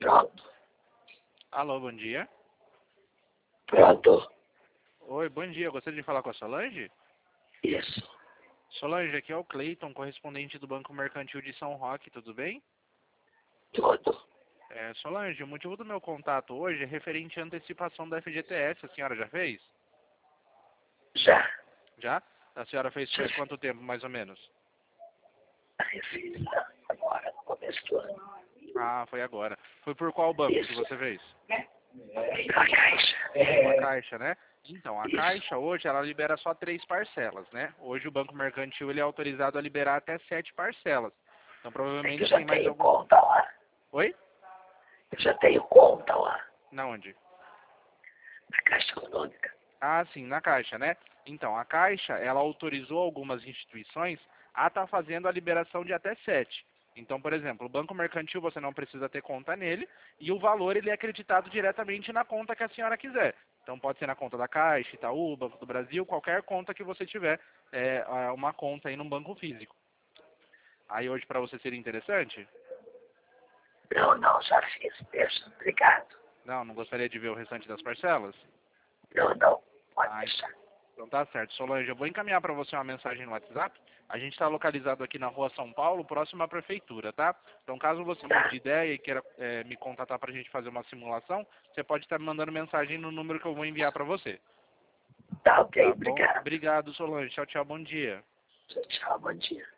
Pronto. Alô, bom dia. Pronto. Oi, bom dia. Gostaria de falar com a Solange? Isso. Solange, aqui é o Cleiton, correspondente do Banco Mercantil de São Roque, tudo bem? Tudo. Solange, o motivo do meu contato hoje é referente à antecipação da FGTS. A senhora já fez? Já. Já? A senhora fez faz quanto tempo, mais ou menos? Aí fiz agora, no começo do ano. Ah, foi agora. Foi por qual banco que Isso. você fez? Na caixa. A Caixa, né? Então, a Isso. Caixa hoje, ela libera só 3 parcelas, né? Hoje o Banco Mercantil, ele é autorizado a liberar até 7 parcelas. Então, É que provavelmente eu já tem mais tenho algum... conta lá. Oi? Eu já tenho conta lá. Na onde? Na Caixa Econômica. Ah, sim, na Caixa, né? Então, a Caixa, ela autorizou algumas instituições a estar fazendo a liberação de até 7. Então, por exemplo, o Banco Mercantil você não precisa ter conta nele e o valor ele é acreditado diretamente na conta que a senhora quiser. Então, pode ser na conta da Caixa, Itaú, Banco do Brasil, qualquer conta que você tiver, uma conta aí num banco físico. Aí hoje para você seria interessante? Não, já fiz mesmo. Obrigado. Não gostaria de ver o restante das parcelas? Não. Pode Ah, deixar. então tá certo. Solange, eu vou encaminhar para você uma mensagem no WhatsApp. A gente está localizado aqui na rua São Paulo, próximo à prefeitura, tá? Então caso você mude de ideia e queira me contatar para a gente fazer uma simulação, você pode estar me mandando mensagem no número que eu vou enviar para você. Tá ok, Tá bom? obrigado. Obrigado, Solange. Tchau, tchau. Bom dia. Tchau, bom dia.